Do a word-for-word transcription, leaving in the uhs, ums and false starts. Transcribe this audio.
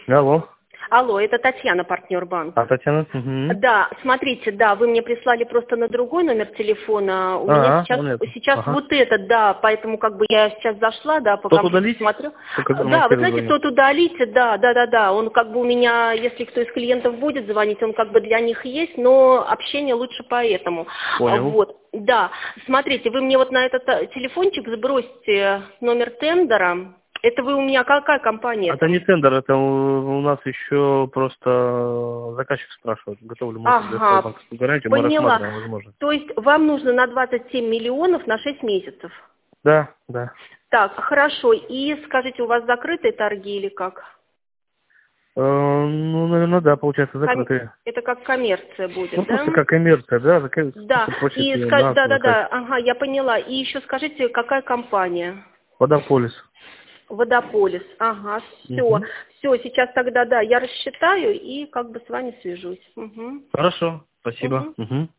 Алло. Алло, это Татьяна, партнер банка. А, Татьяна? Угу. Да, смотрите, да, вы мне прислали просто на другой номер телефона. У меня А, сейчас, нет. сейчас Ага. вот этот, да, поэтому как бы я сейчас зашла, да, по Тот компьютеру удалить? смотрю. По которому я Да, вы первый знаете, звонил. тот удалите, да, да, да, да. Он как бы у меня, если кто из клиентов будет звонить, он как бы для них есть, но общение лучше поэтому. Понял. Вот, да. Смотрите, вы мне вот на этот э, телефончик сбросьте номер тендера. Это вы у меня какая компания Это там? не тендер, это у у нас еще просто заказчик спрашивает, готовы ли мы предоставить Ага, банковскую гарантию, мы поняла. рассматриваем возможность. То есть вам нужно на двадцать семь миллионов на шесть месяцев. Да, да. Так, хорошо. И скажите, у вас закрытые торги или как? Э, ну, наверное, да, получается, Ком- закрытые. Это как коммерция Ну, будет, да? просто как коммерция, да, заказ- Да. просто просит И э, ска- нас да, да, заказчик. да. Ага, я поняла. И еще скажите, какая компания? Водополис. Водополис. Ага, все. Угу. Все, сейчас тогда, да, я рассчитаю и как бы с вами свяжусь. Угу. Хорошо, спасибо. Угу. Угу.